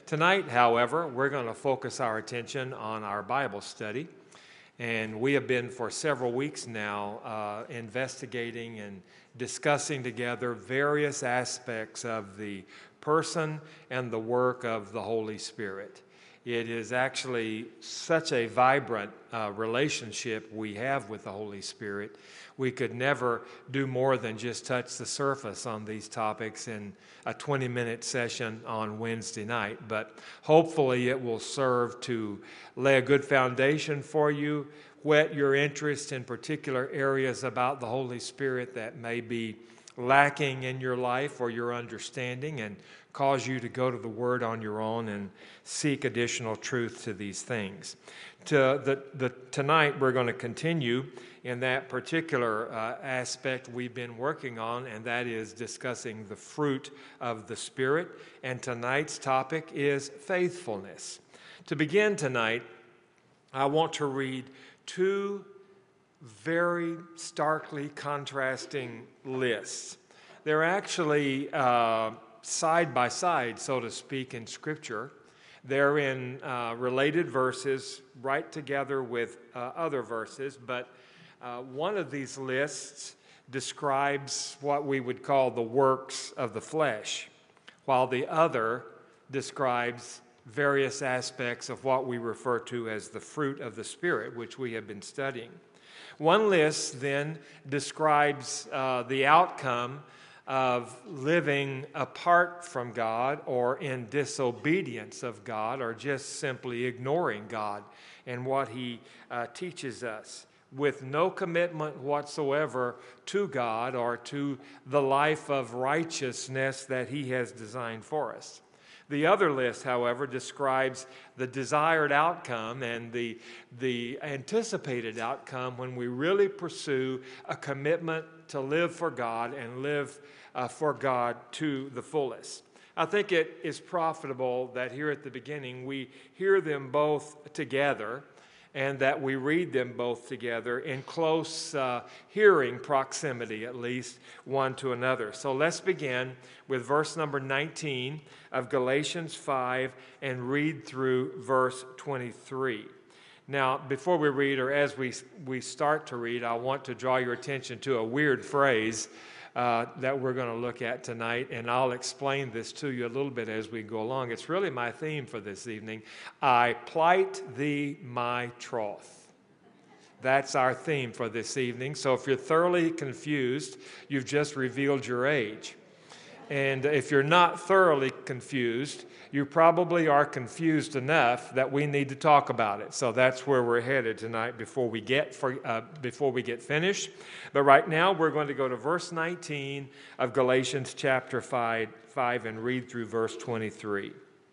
Tonight, however, we're going to focus our attention on our Bible study. And we have been for several weeks now investigating and discussing together various aspects of the person and the work of the Holy Spirit. It is actually such a vibrant relationship we have with the Holy Spirit. We could never do more than just touch the surface on these topics in a 20-minute session on Wednesday night. But hopefully it will serve to lay a good foundation for you, whet your interest in particular areas about the Holy Spirit that may be lacking in your life or your understanding, and cause you to go to the Word on your own and seek additional truth to these things. Tonight we're going to continue in that particular aspect we've been working on, and that is discussing the fruit of the Spirit. And tonight's topic is faithfulness. To begin tonight, I want to read two very starkly contrasting lists. They're actually side by side, so to speak, in Scripture. They're in related verses right together with other verses, but one of these lists describes what we would call the works of the flesh, while the other describes various aspects of what we refer to as the fruit of the Spirit, which we have been studying. One list then describes the outcome of living apart from God or in disobedience of God, or just simply ignoring God and what He teaches us, with no commitment whatsoever to God or to the life of righteousness that He has designed for us. The other list, however, describes the desired outcome and the anticipated outcome when we really pursue a commitment to live for God and live for God to the fullest. I think it is profitable that here at the beginning we hear them both together, and that we read them both together in close hearing proximity, at least, one to another. So let's begin with verse number 19 of Galatians 5 and read through verse 23. Now, before we read, or as we start to read, I want to draw your attention to a weird phrase that we're going to look at tonight, and I'll explain this to you a little bit as we go along. It's really my theme for this evening. I plight thee my troth. That's our theme for this evening. So if you're thoroughly confused, you've just revealed your age. And if you're not thoroughly confused, you probably are confused enough that we need to talk about it. So that's where we're headed tonight before we get finished. But right now we're going to go to verse 19 of Galatians chapter 5 and read through verse 23.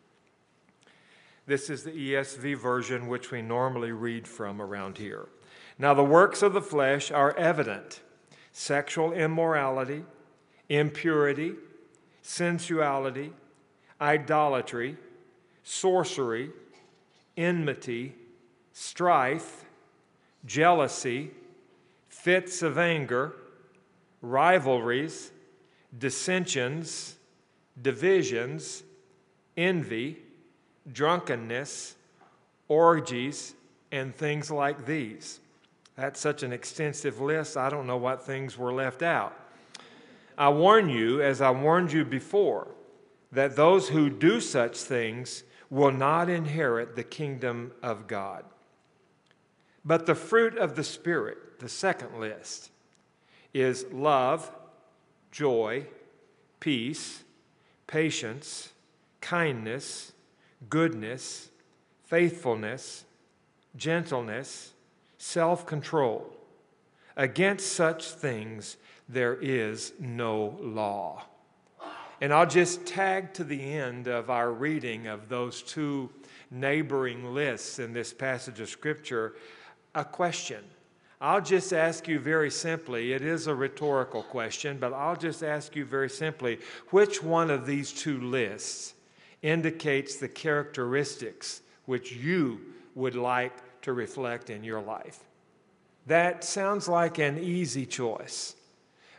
This is the ESV version which we normally read from around here. Now the works of the flesh are evident: sexual immorality, impurity, sensuality, idolatry, sorcery, enmity, strife, jealousy, fits of anger, rivalries, dissensions, divisions, envy, drunkenness, orgies, and things like these. That's such an extensive list, I don't know what things were left out. I warn you, as I warned you before, that those who do such things will not inherit the kingdom of God. But the fruit of the Spirit, the second list, is love, joy, peace, patience, kindness, goodness, faithfulness, gentleness, self-control. Against such things there is no law. And I'll just tag to the end of our reading of those two neighboring lists in this passage of Scripture a question. I'll just ask you very simply, it is a rhetorical question, but I'll just ask you very simply, which one of these two lists indicates the characteristics which you would like to reflect in your life? That sounds like an easy choice.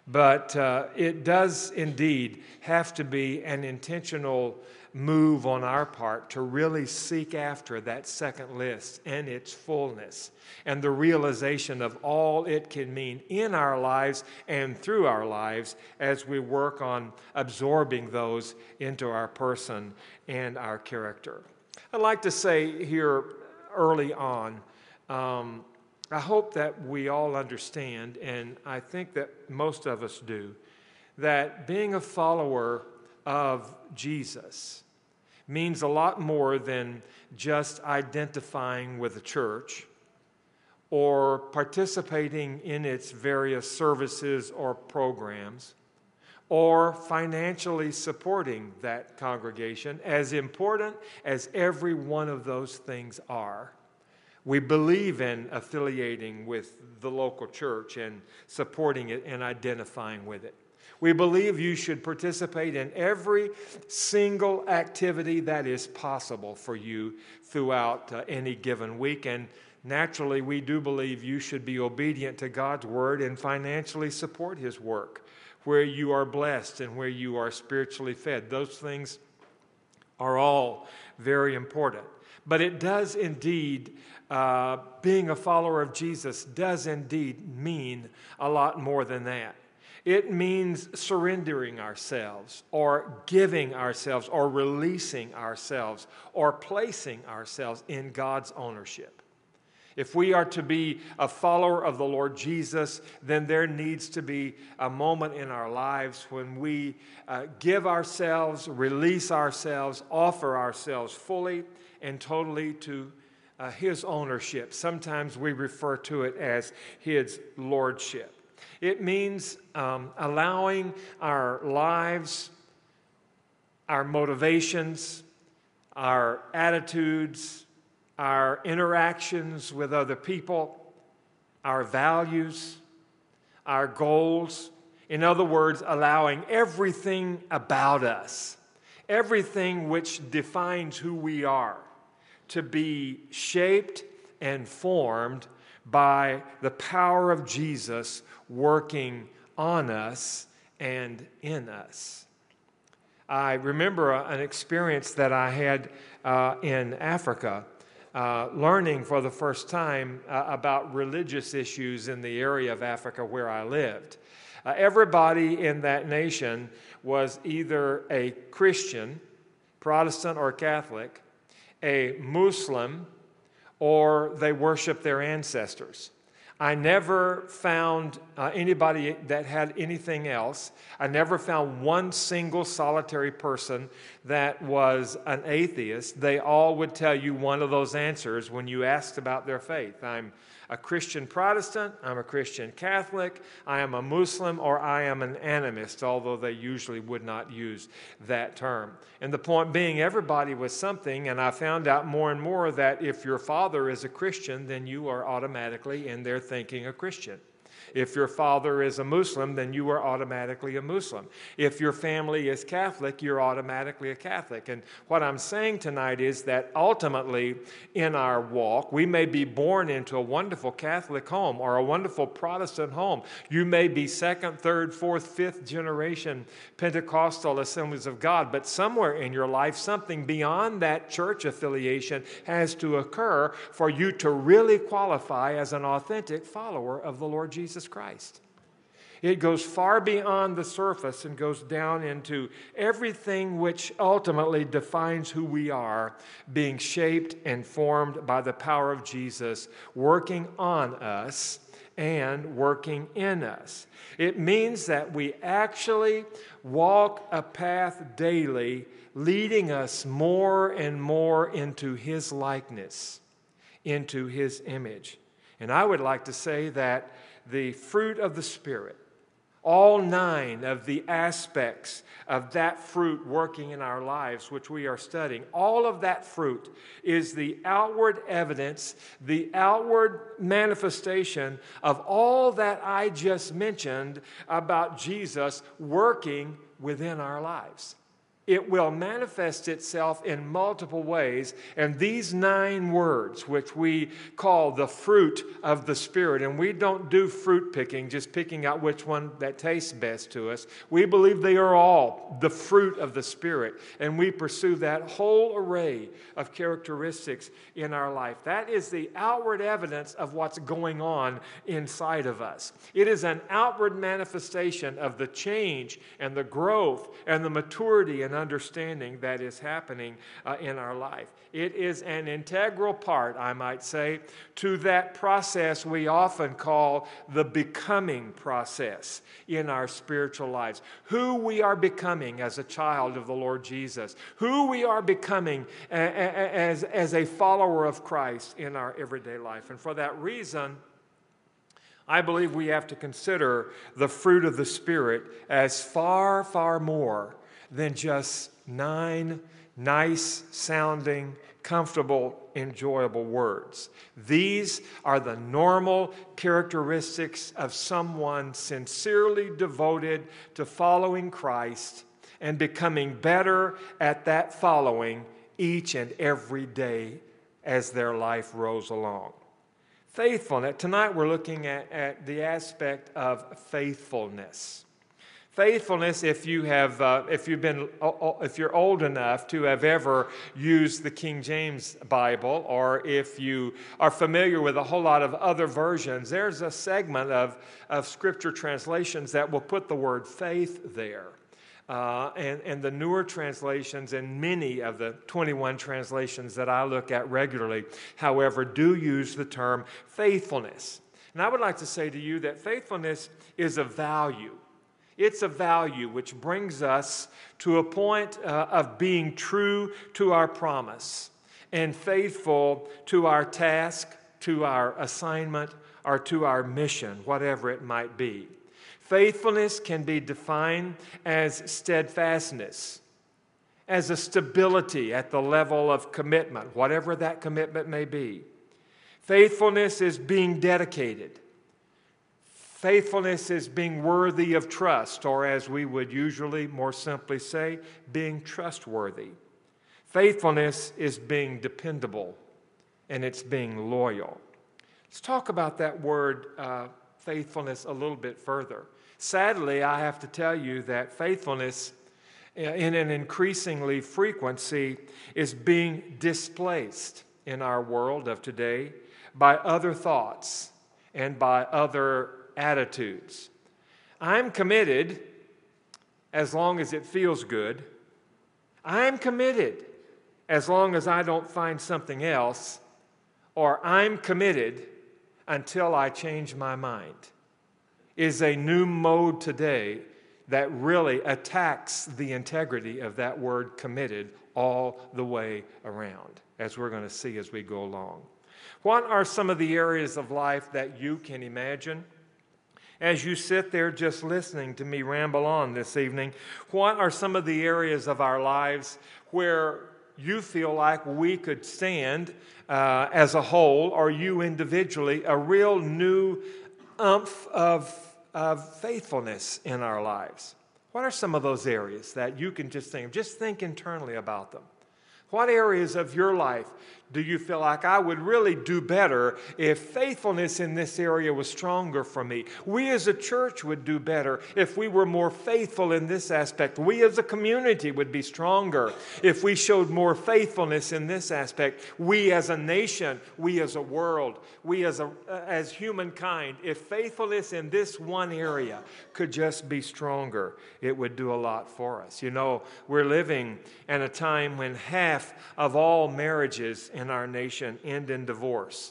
But it does indeed have to be an intentional move on our part to really seek after that second list and its fullness and the realization of all it can mean in our lives and through our lives as we work on absorbing those into our person and our character. I'd like to say here early on, I hope that we all understand, and I think that most of us do, that being a follower of Jesus means a lot more than just identifying with the church or participating in its various services or programs or financially supporting that congregation, as important as every one of those things are. We believe in affiliating with the local church and supporting it and identifying with it. We believe you should participate in every single activity that is possible for you throughout any given week. And naturally, we do believe you should be obedient to God's word and financially support his work where you are blessed and where you are spiritually fed. Those things are all very important. But it does indeed, being a follower of Jesus does indeed mean a lot more than that. It means surrendering ourselves or giving ourselves or releasing ourselves or placing ourselves in God's ownership. If we are to be a follower of the Lord Jesus, then there needs to be a moment in our lives when we give ourselves, release ourselves, offer ourselves fully and totally to his ownership. Sometimes we refer to it as his lordship. It means allowing our lives, our motivations, our attitudes, our interactions with other people, our values, our goals. In other words, allowing everything about us, everything which defines who we are, to be shaped and formed by the power of Jesus working on us and in us. I remember an experience that I had in Africa, learning for the first time about religious issues in the area of Africa where I lived. Everybody in that nation was either a Christian, Protestant or Catholic, a Muslim, or they worshiped their ancestors. I never found anybody that had anything else. I never found one single solitary person that was an atheist. They all would tell you one of those answers when you asked about their faith. I'm a Christian Protestant, I'm a Christian Catholic, I am a Muslim, or I am an animist, although they usually would not use that term. And the point being, everybody was something, and I found out more and more that if your father is a Christian, then you are automatically in their thinking a Christian. If your father is a Muslim, then you are automatically a Muslim. If your family is Catholic, you're automatically a Catholic. And what I'm saying tonight is that ultimately in our walk, we may be born into a wonderful Catholic home or a wonderful Protestant home. You may be second, third, fourth, fifth generation Pentecostal Assemblies of God, but somewhere in your life, something beyond that church affiliation has to occur for you to really qualify as an authentic follower of the Lord Jesus Christ. It goes far beyond the surface and goes down into everything which ultimately defines who we are, being shaped and formed by the power of Jesus, working on us and working in us. It means that we actually walk a path daily, leading us more and more into His likeness, into His image. And I would like to say that the fruit of the Spirit, all 9 of the aspects of that fruit working in our lives, which we are studying, all of that fruit is the outward evidence, the outward manifestation of all that I just mentioned about Jesus working within our lives. It will manifest itself in multiple ways, and these 9 words, which we call the fruit of the Spirit, and we don't do fruit picking, just picking out which one that tastes best to us. We believe they are all the fruit of the Spirit, and we pursue that whole array of characteristics in our life. That is the outward evidence of what's going on inside of us. It is an outward manifestation of the change and the growth and the maturity and understanding that is happening in our life. It is an integral part, I might say, to that process we often call the becoming process in our spiritual lives. Who we are becoming as a child of the Lord Jesus, who we are becoming as a follower of Christ in our everyday life. And for that reason, I believe we have to consider the fruit of the Spirit as far, far more than just 9 nice-sounding, comfortable, enjoyable words. These are the normal characteristics of someone sincerely devoted to following Christ and becoming better at that following each and every day as their life rolls along. Faithfulness. Tonight we're looking at the aspect of faithfulness. Faithfulness, if you're old enough to have ever used the King James Bible, or if you are familiar with a whole lot of other versions, there's a segment of Scripture translations that will put the word faith there. And the newer translations and many of the 21 translations that I look at regularly, however, do use the term faithfulness. And I would like to say to you that faithfulness is a value. It's a value which brings us to a point of being true to our promise and faithful to our task, to our assignment, or to our mission, whatever it might be. Faithfulness can be defined as steadfastness, as a stability at the level of commitment, whatever that commitment may be. Faithfulness is being dedicated. Faithfulness is being worthy of trust, or as we would usually more simply say, being trustworthy. Faithfulness is being dependable, and it's being loyal. Let's talk about that word faithfulness a little bit further. Sadly, I have to tell you that faithfulness in an increasingly frequency is being displaced in our world of today by other thoughts and by other attitudes. I'm committed as long as it feels good. I'm committed as long as I don't find something else, or I'm committed until I change my mind, is a new mode today that really attacks the integrity of that word committed all the way around, as we're going to see as we go along. What are some of the areas of life that you can imagine? As you sit there just listening to me ramble on this evening, what are some of the areas of our lives where you feel like we could stand as a whole, or you individually, a real new umph of faithfulness in our lives? What are some of those areas that you can just think of? Just think internally about them. What areas of your life do you feel like I would really do better if faithfulness in this area was stronger for me? We as a church would do better if we were more faithful in this aspect. We as a community would be stronger if we showed more faithfulness in this aspect. We as a nation, we as a world, we as humankind, if faithfulness in this one area could just be stronger, it would do a lot for us. You know, we're living in a time when half of all marriages in our nation end in divorce.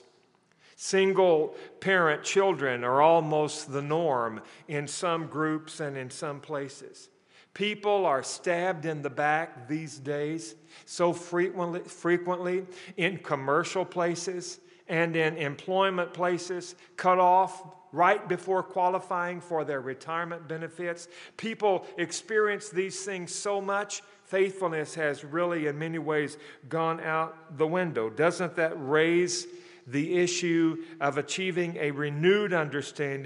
Single parent children are almost the norm in some groups and in some places. People are stabbed in the back these days so frequently in commercial places and in employment places, cut off right before qualifying for their retirement benefits. People experience these things so much, faithfulness has really in many ways gone out the window. Doesn't that raise the issue of achieving a renewed understanding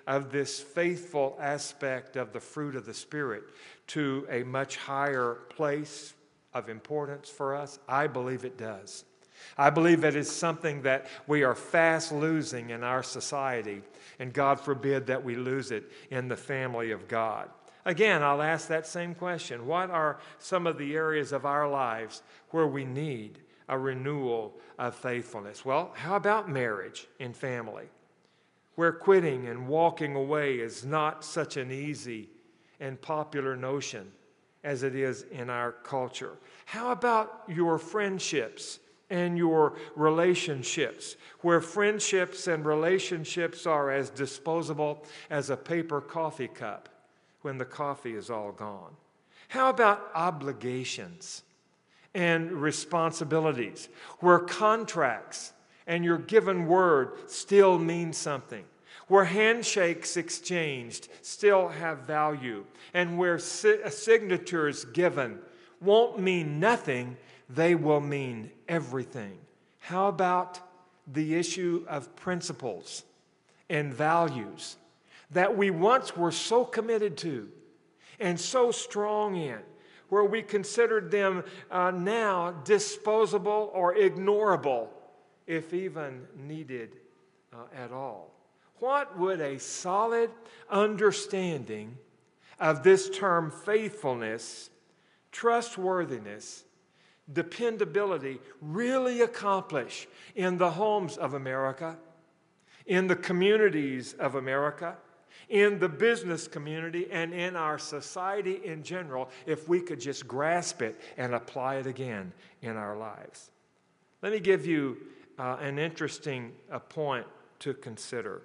of this faithful aspect of the fruit of the Spirit to a much higher place of importance for us? I believe it does. I believe it is something that we are fast losing in our society, and God forbid that we lose it in the family of God. Again, I'll ask that same question. What are some of the areas of our lives where we need a renewal of faithfulness? Well, how about marriage and family, where quitting and walking away is not such an easy and popular notion as it is in our culture? How about your friendships and your relationships, where friendships and relationships are as disposable as a paper coffee cup when the coffee is all gone? How about obligations and responsibilities, where contracts and your given word still mean something, where handshakes exchanged still have value, and where signatures given won't mean nothing, they will mean everything? How about the issue of principles and values that we once were so committed to and so strong in, where we considered them now disposable or ignorable, if even needed at all? What would a solid understanding of this term faithfulness, trustworthiness, dependability really accomplish in the homes of America, in the communities of America, in the business community, and in our society in general, if we could just grasp it and apply it again in our lives? Let me give you an interesting point to consider.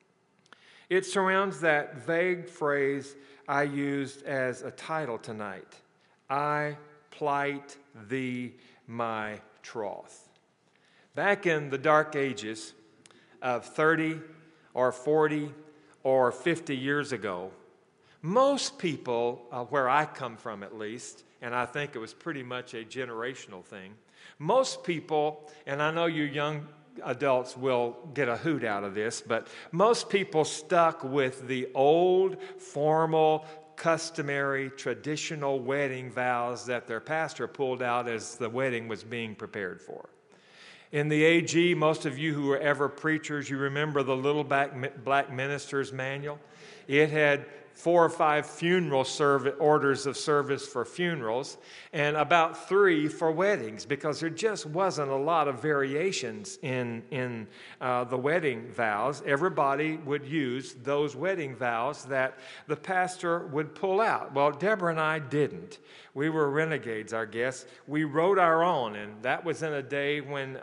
It surrounds that vague phrase I used as a title tonight: I plight thee my troth. Back in the dark ages of 30 or 40 or 50 years ago, most people, where I come from at least, and I think it was pretty much a generational thing, most people, and I know you young adults will get a hoot out of this, but most people stuck with the old, formal, customary, traditional wedding vows that their pastor pulled out as the wedding was being prepared for. In the AG, most of you who were ever preachers, you remember the little black minister's manual. It had 4 or 5 funeral orders of service for funerals, and about 3 for weddings, because there just wasn't a lot of variations in the wedding vows. Everybody would use those wedding vows that the pastor would pull out. Well, Deborah and I didn't. We were renegades, I guess. We wrote our own, and that was in a day when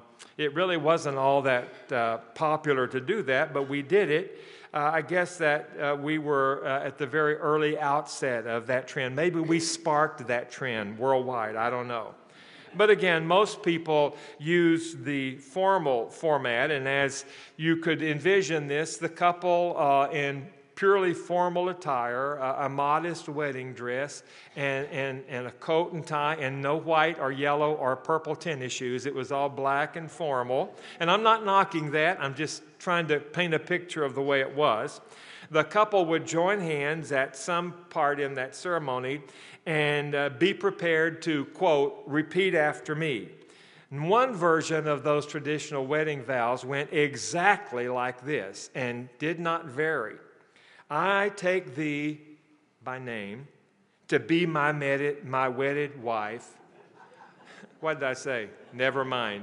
it really wasn't all that popular to do that, but we did it. I guess that we were at the very early outset of that trend. Maybe we sparked that trend worldwide. I don't know. But again, most people use the formal format, and as you could envision this, the couple in purely formal attire, a modest wedding dress, and a coat and tie, and no white or yellow or purple tennis shoes. It was all black and formal. And I'm not knocking that. I'm just trying to paint a picture of the way it was. The couple would join hands at some part in that ceremony and be prepared to, quote, repeat after me. And one version of those traditional wedding vows went exactly like this and did not vary. I take thee by name to be my wedded wife. What did I say? Never mind.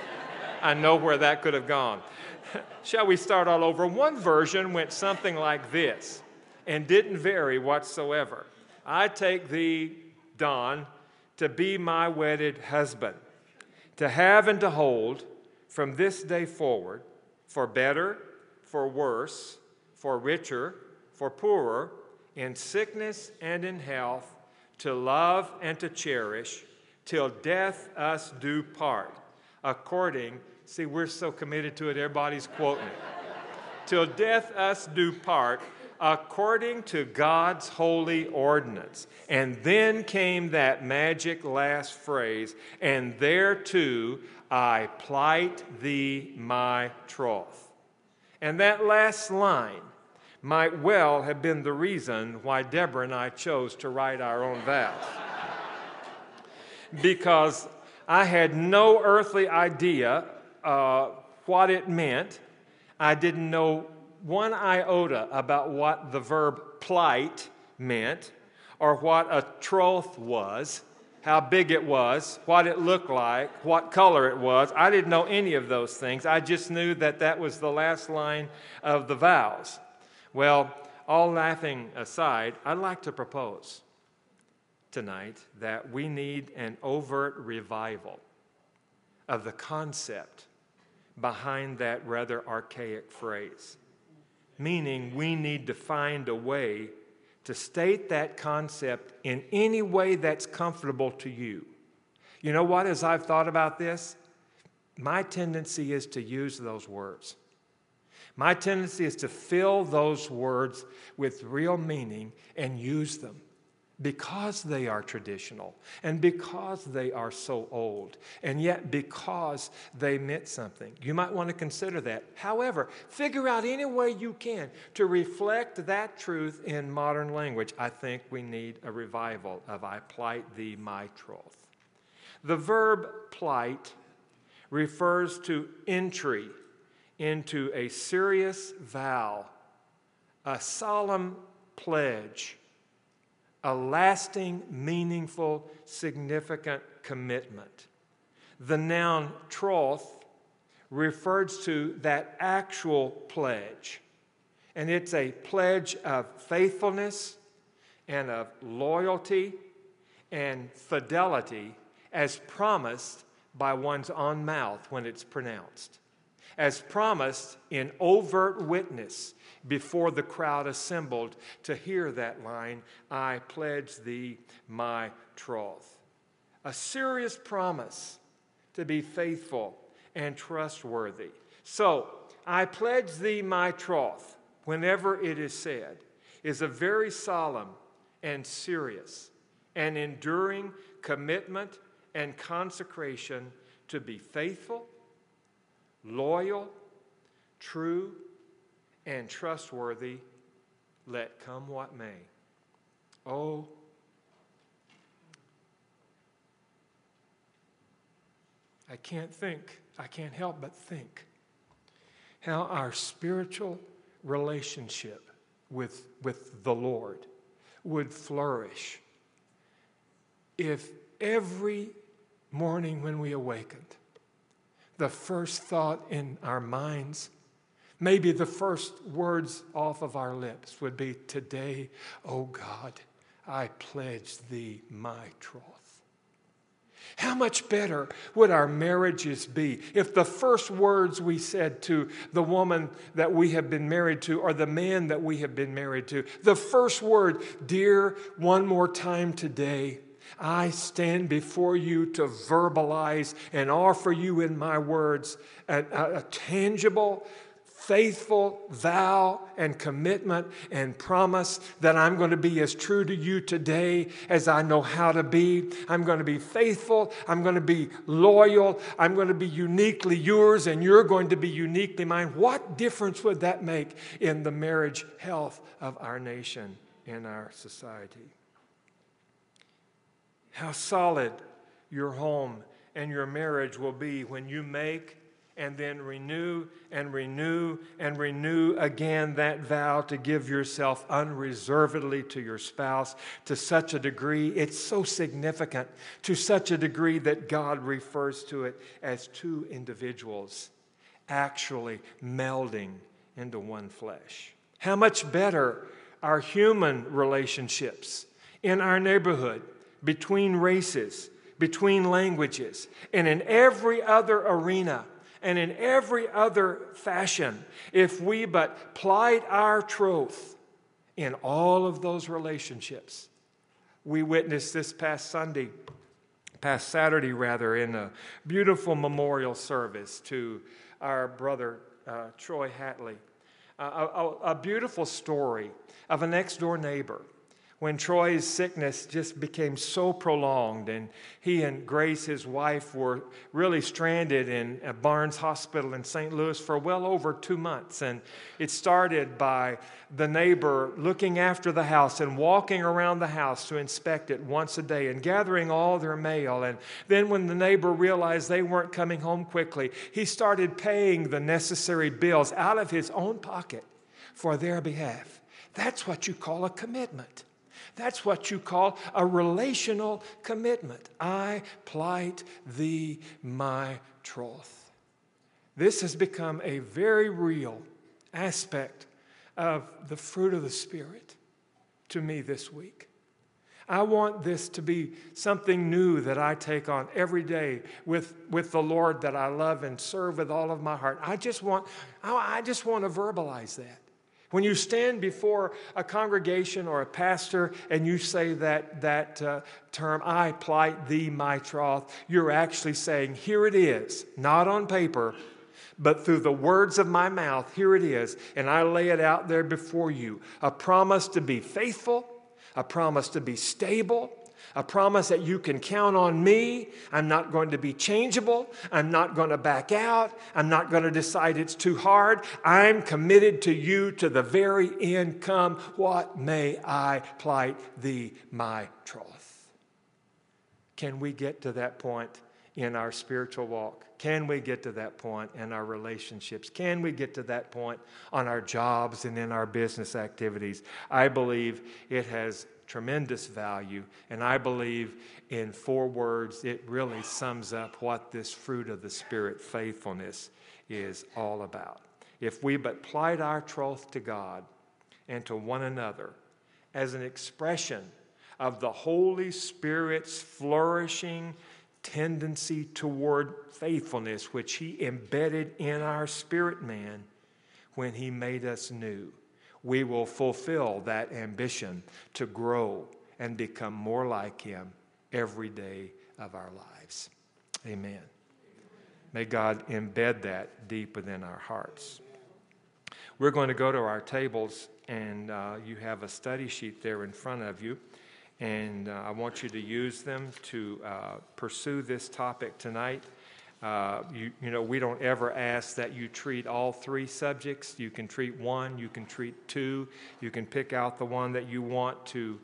I know where that could have gone. Shall we start all over? One version went something like this and didn't vary whatsoever. I take thee, Don, to be my wedded husband, to have and to hold from this day forward, for better, for worse, for richer, for poorer, in sickness and in health, to love and to cherish, till death us do part, according, see, we're so committed to it, everybody's quoting it, till death us do part, according to God's holy ordinance. And then came that magic last phrase, and thereto I plight thee my troth. And that last line might well have been the reason why Deborah and I chose to write our own vows. Because I had no earthly idea what it meant. I didn't know one iota about what the verb plight meant, or what a troth was, how big it was, what it looked like, what color it was. I didn't know any of those things. I just knew that that was the last line of the vows. Well, all laughing aside, I'd like to propose tonight that we need an overt revival of the concept behind that rather archaic phrase. Meaning, we need to find a way to state that concept in any way that's comfortable to you. You know what, as I've thought about this, my tendency is to use those words. My tendency is to fill those words with real meaning and use them because they are traditional and because they are so old and yet because they meant something. You might want to consider that. However, figure out any way you can to reflect that truth in modern language. I think we need a revival of I plight thee my troth. The verb plight refers to entry into a serious vow, a solemn pledge, a lasting, meaningful, significant commitment. The noun troth refers to that actual pledge, and it's a pledge of faithfulness and of loyalty and fidelity as promised by one's own mouth when it's pronounced, as promised in overt witness before the crowd assembled to hear that line, I pledge thee my troth. A serious promise to be faithful and trustworthy. So, I pledge thee my troth, whenever it is said, is a very solemn and serious and enduring commitment and consecration to be faithful, loyal, true, and trustworthy, let come what may. Oh, I can't help but think how our spiritual relationship with the Lord would flourish if every morning when we awakened, the first thought in our minds, maybe the first words off of our lips would be, today, oh God, I pledge thee my troth. How much better would our marriages be if the first words we said to the woman that we have been married to or the man that we have been married to, the first word, dear, one more time today, I stand before you to verbalize and offer you in my words a tangible, faithful vow and commitment and promise that I'm going to be as true to you today as I know how to be. I'm going to be faithful. I'm going to be loyal. I'm going to be uniquely yours and you're going to be uniquely mine. What difference would that make in the marriage health of our nation and our society? How solid your home and your marriage will be when you make and then renew and renew and renew again that vow to give yourself unreservedly to your spouse to such a degree, it's so significant, to such a degree that God refers to it as two individuals actually melding into one flesh. How much better our human relationships in our neighborhood, between races, between languages, and in every other arena, and in every other fashion, if we but plight our troth in all of those relationships. We witnessed this past Saturday, in a beautiful memorial service to our brother Troy Hatley. A beautiful story of a next-door neighbor When Troy's sickness just became so prolonged, and he and Grace, his wife, were really stranded in a Barnes Hospital in St. Louis for well over 2 months. And it started by the neighbor looking after the house and walking around the house to inspect it once a day and gathering all their mail. And then when the neighbor realized they weren't coming home quickly, he started paying the necessary bills out of his own pocket for their behalf. That's what you call a commitment. That's what you call a relational commitment. I plight thee my troth. This has become a very real aspect of the fruit of the Spirit to me this week. I want this to be something new that I take on every day with the Lord that I love and serve with all of my heart. I just want to verbalize that. When you stand before a congregation or a pastor and you say that term, I plight thee my troth, you're actually saying, here it is, not on paper, but through the words of my mouth, here it is, and I lay it out there before you. A promise to be faithful, a promise to be stable, a promise that you can count on me. I'm not going to be changeable. I'm not going to back out. I'm not going to decide it's too hard. I'm committed to you to the very end. Come what may, I plight thee my troth. Can we get to that point in our spiritual walk? Can we get to that point in our relationships? Can we get to that point on our jobs and in our business activities? I believe it has tremendous value, and I believe in 4 words it really sums up what this fruit of the Spirit, faithfulness, is all about. If we but plight our troth to God and to one another as an expression of the Holy Spirit's flourishing tendency toward faithfulness, which He embedded in our spirit man when He made us new, we will fulfill that ambition to grow and become more like Him every day of our lives. Amen. May God embed that deep within our hearts. We're going to go to our tables, and you have a study sheet there in front of you, and I want you to use them to pursue this topic tonight. We don't ever ask that you treat all 3 subjects. You can treat 1, you can treat 2, you can pick out the one that you want to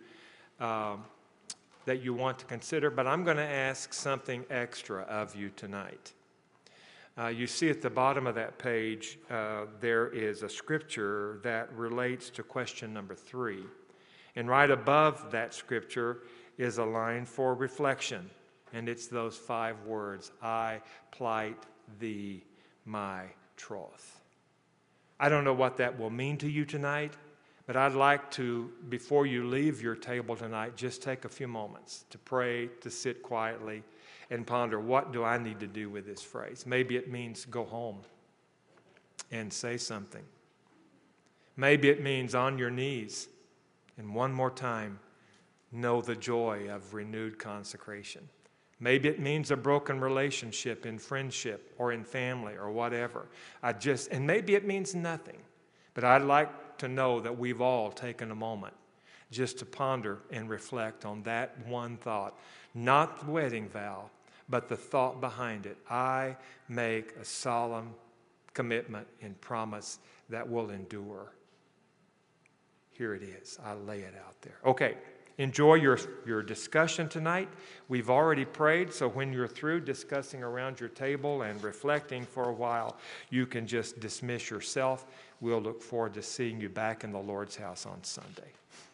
consider. But I'm going to ask something extra of you tonight. You see at the bottom of that page, there is a scripture that relates to question number 3, and right above that scripture is a line for reflection. And it's those 5 words, I plight thee my troth. I don't know what that will mean to you tonight, but I'd like to, before you leave your table tonight, just take a few moments to pray, to sit quietly, and ponder, what do I need to do with this phrase? Maybe it means go home and say something. Maybe it means on your knees, and one more time, know the joy of renewed consecration. Maybe it means a broken relationship in friendship or in family or whatever. And maybe it means nothing. But I'd like to know that we've all taken a moment just to ponder and reflect on that one thought. Not the wedding vow, but the thought behind it. I make a solemn commitment and promise that will endure. Here it is. I lay it out there. Okay. Enjoy your discussion tonight. We've already prayed, so when you're through discussing around your table and reflecting for a while, you can just dismiss yourself. We'll look forward to seeing you back in the Lord's house on Sunday.